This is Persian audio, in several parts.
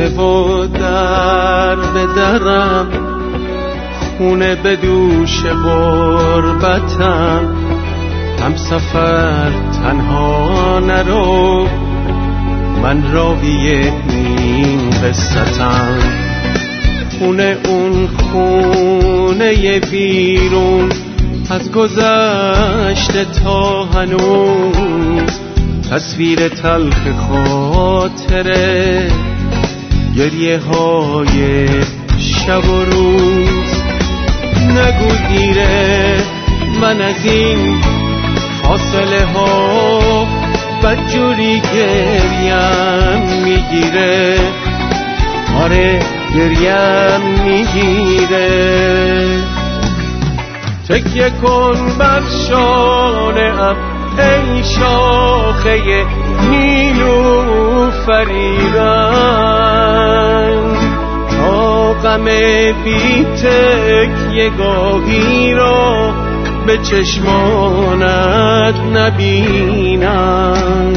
خونه و در به درم، خونه به دوش غربتم. هم سفر تنها نرو، من راوی این قصتم. خونه اون خونه بیرون، از گذشته تا هنوز تصویر تلخ خاطره، گریه های شب و روز. نگو دیره، من از این فاصله ها بدجوری گریم میگیره. آره گریم میگیره. تکیه کن بر شانه ام ای شاخه نیلوفری رنگ، تا غم بی تکیه گاهی را به چشمانت نبینم.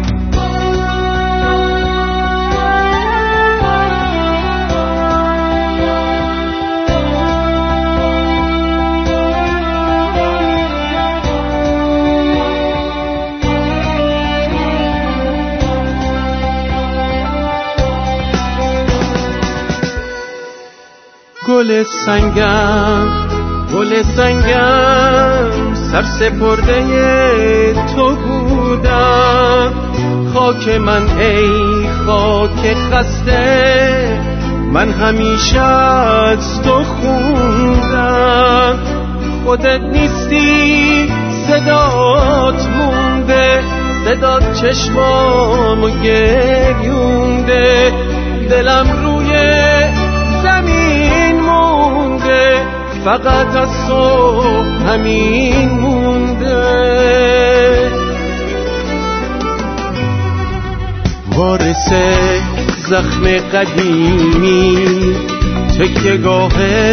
گل سنگم، گل سنگم، سرسپرده تو بودم. خاک من ای خاک خسته، من همیشه از تو خوندم. خودت نیستی صدات مونده، صدات چشمامو گریونده. دلم روی زمین مونده، فقط از تو همین مونده. وارث زخم قدیمی، تکیه‌گاه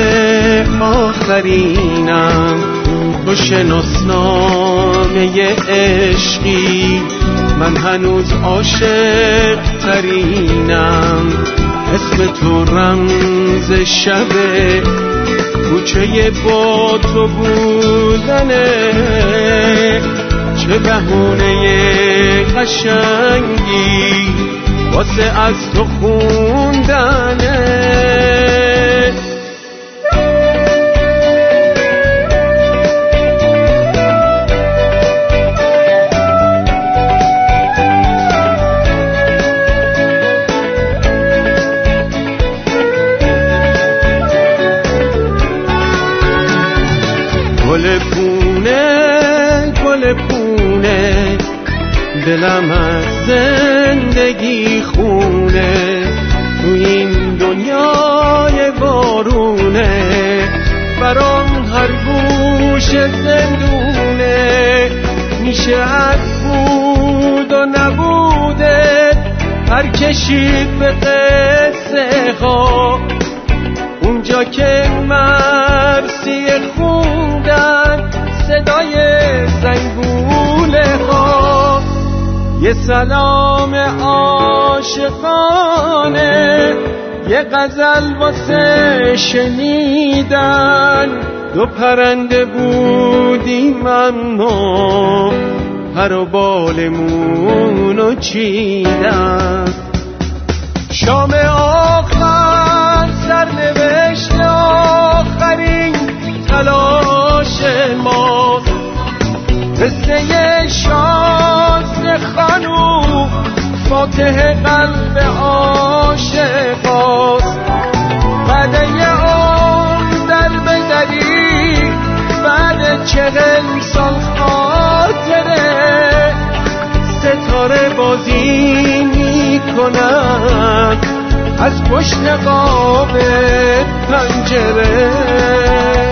آخرینم. تو شناسنامه عشقی، من هنوز عاشق ترینم. اسم تو رمز شبه، کوچه با تو بودنه. چه بهونه قشنگی واسه از تو خوندنه. گل پونه، گل پونه، دلم از زندگی خونه. تو این دنیای بارونه، برام هر گوش زندونه. میشه از بود و نبوده پر کشید به قصه ها. اونجا که مرسی خوندن صدای زنگوله ها. یه سلام عاشقانه، یه غزل واسه شنیدن. دو پرنده بودیم اما پر و بالمونو چیدن. شام آخر سرنوشت آخرین تلاش ما، قصه شازده خانوم فاتح قلب عاشقاست. قده عمر در بدری، بعد 40 سال خاطره. ستاره بازی میکنن از پشت قاب پنجره.